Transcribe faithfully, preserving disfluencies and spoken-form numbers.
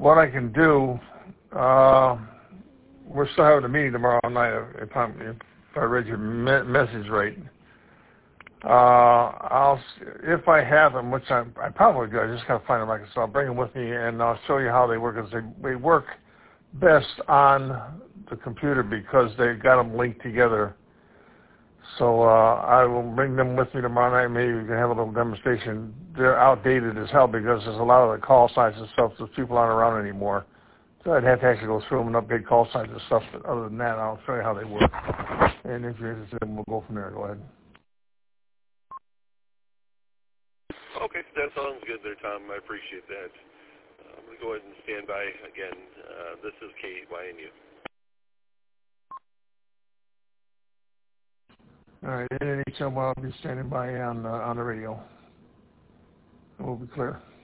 what I can do, uh, we're still having a meeting tomorrow night, if, I'm, if I read your me message right. Uh, I'll, if I have them, which I, I probably do, I just got to find them. Like I said, I'll bring them with me, and I'll show you how they work. Because they, they work best on the computer because they've got them linked together. So uh, I will bring them with me tomorrow night. Maybe we can have a little demonstration. They're outdated as hell because there's a lot of the call signs and stuff that people aren't around anymore. So I'd have to actually go through them and update call signs and stuff. But other than that, I'll show you how they work. And if you're interested, we'll go from there. Go ahead. Okay, that sounds good there, Tom. I appreciate that. Uh, I'm going to go ahead and stand by again. Uh, this is K Y N U. All right, N H L will be standing by on, uh, on the radio. We'll be clear.